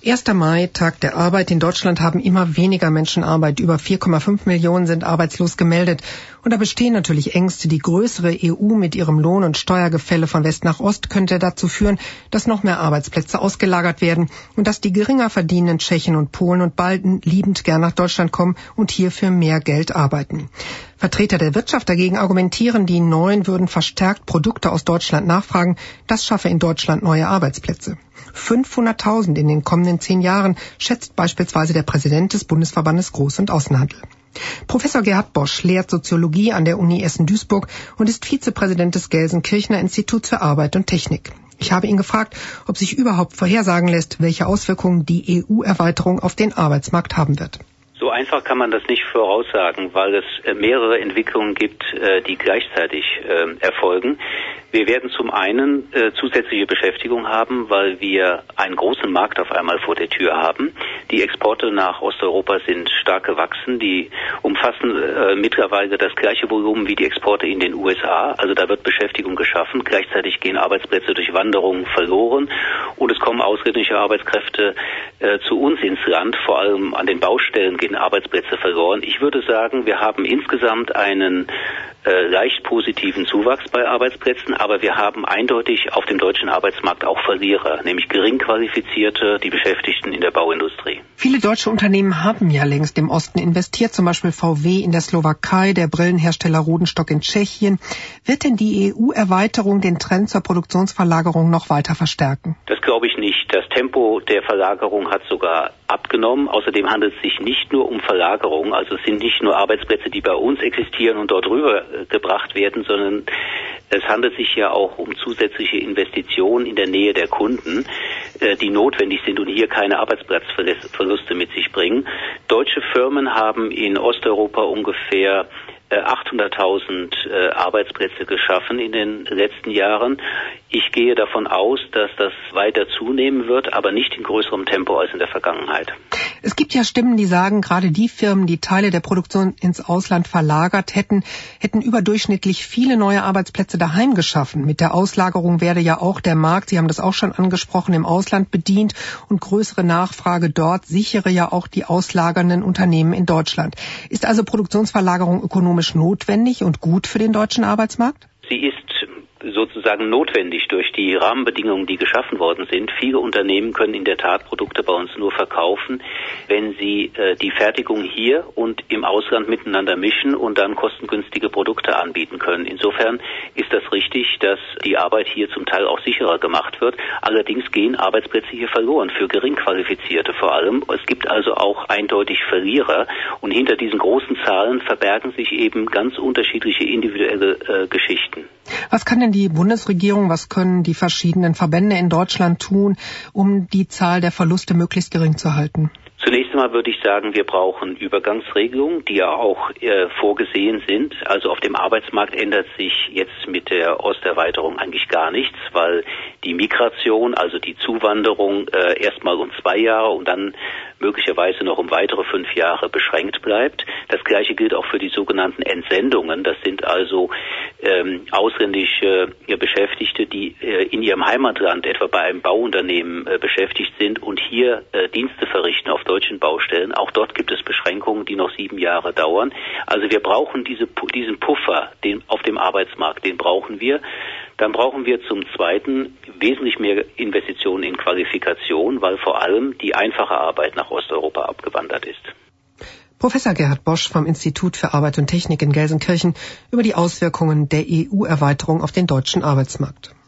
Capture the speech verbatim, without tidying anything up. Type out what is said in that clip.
erster Mai, Tag der Arbeit. In Deutschland haben immer weniger Menschen Arbeit. Über vier Komma fünf Millionen sind arbeitslos gemeldet. Und da bestehen natürlich Ängste. Die größere E U mit ihrem Lohn- und Steuergefälle von West nach Ost könnte dazu führen, dass noch mehr Arbeitsplätze ausgelagert werden und dass die geringer verdienenden Tschechen und Polen und Balten liebend gern nach Deutschland kommen und hier für mehr Geld arbeiten. Vertreter der Wirtschaft dagegen argumentieren, die Neuen würden verstärkt Produkte aus Deutschland nachfragen. Das schaffe in Deutschland neue Arbeitsplätze. fünfhunderttausend in den kommenden zehn Jahren, schätzt beispielsweise der Präsident des Bundesverbandes Groß- und Außenhandel. Professor Gerhard Bosch lehrt Soziologie an der Uni Essen-Duisburg und ist Vizepräsident des Gelsenkirchener Instituts für Arbeit und Technik. Ich habe ihn gefragt, ob sich überhaupt vorhersagen lässt, welche Auswirkungen die E U-Erweiterung auf den Arbeitsmarkt haben wird. So einfach kann man das nicht voraussagen, weil es mehrere Entwicklungen gibt, die gleichzeitig erfolgen. Wir werden zum einen zusätzliche Beschäftigung haben, weil wir einen großen Markt auf einmal vor der Tür haben. Die Exporte nach Osteuropa sind stark gewachsen. Die umfassen mittlerweile das gleiche Volumen wie die Exporte in den U S A. Also da wird Beschäftigung geschaffen. Gleichzeitig gehen Arbeitsplätze durch Wanderung verloren und es kommen ausländische Arbeitskräfte zu uns ins Land. Vor allem an den Baustellen gehen Arbeitsplätze verloren. Ich würde sagen, wir haben insgesamt einen äh, leicht positiven Zuwachs bei Arbeitsplätzen, aber wir haben eindeutig auf dem deutschen Arbeitsmarkt auch Verlierer, nämlich gering qualifizierte, die Beschäftigten in der Bauindustrie. Viele deutsche Unternehmen haben ja längst im Osten investiert, zum Beispiel V W in der Slowakei, der Brillenhersteller Rodenstock in Tschechien. Wird denn die E U-Erweiterung den Trend zur Produktionsverlagerung noch weiter verstärken? Das glaube ich nicht. Das Tempo der Verlagerung hat sogar abgenommen. Außerdem handelt es sich nicht nur um Verlagerung, also es sind nicht nur Arbeitsplätze, die bei uns existieren und dort rübergebracht werden, sondern es handelt sich ja auch um zusätzliche Investitionen in der Nähe der Kunden, die notwendig sind und hier keine Arbeitsplatzverluste mit sich bringen. Deutsche Firmen haben in Osteuropa ungefähr achthunderttausend äh, Arbeitsplätze geschaffen in den letzten Jahren. Ich gehe davon aus, dass das weiter zunehmen wird, aber nicht in größerem Tempo als in der Vergangenheit. Es gibt ja Stimmen, die sagen, gerade die Firmen, die Teile der Produktion ins Ausland verlagert hätten, hätten überdurchschnittlich viele neue Arbeitsplätze daheim geschaffen. Mit der Auslagerung werde ja auch der Markt, Sie haben das auch schon angesprochen, im Ausland bedient und größere Nachfrage dort sichere ja auch die auslagernden Unternehmen in Deutschland. Ist also Produktionsverlagerung ökonomisch notwendig und gut für den deutschen Arbeitsmarkt? Sie ist sozusagen notwendig durch die Rahmenbedingungen, die geschaffen worden sind. Viele Unternehmen können in der Tat Produkte bei uns nur verkaufen, wenn sie äh, die Fertigung hier und im Ausland miteinander mischen und dann kostengünstige Produkte anbieten können. Insofern ist das richtig, dass die Arbeit hier zum Teil auch sicherer gemacht wird. Allerdings gehen Arbeitsplätze hier verloren, für Geringqualifizierte vor allem. Es gibt also auch eindeutig Verlierer und hinter diesen großen Zahlen verbergen sich eben ganz unterschiedliche individuelle äh, Geschichten. Was kann denn die Bundesregierung, was können die verschiedenen Verbände in Deutschland tun, um die Zahl der Verluste möglichst gering zu halten? Zunächst einmal würde ich sagen, wir brauchen Übergangsregelungen, die ja auch äh, vorgesehen sind. Also auf dem Arbeitsmarkt ändert sich jetzt mit der Osterweiterung eigentlich gar nichts, weil die Migration, also die Zuwanderung, äh, erstmal um zwei Jahre und dann möglicherweise noch um weitere fünf Jahre beschränkt bleibt. Das Gleiche gilt auch für die sogenannten Entsendungen. Das sind also ähm, ausländische äh, Beschäftigte, die äh, in ihrem Heimatland etwa bei einem Bauunternehmen äh, beschäftigt sind und hier äh, Dienste verrichten auf deutschen Baustellen. Auch dort gibt es Beschränkungen, die noch sieben Jahre dauern. Also wir brauchen diese, diesen Puffer den, auf dem Arbeitsmarkt, den brauchen wir. Dann brauchen wir zum Zweiten wesentlich mehr Investitionen in Qualifikation, weil vor allem die einfache Arbeit nach Osteuropa abgewandert ist. Professor Gerhard Bosch vom Institut für Arbeit und Technik in Gelsenkirchen über die Auswirkungen der E U-Erweiterung auf den deutschen Arbeitsmarkt.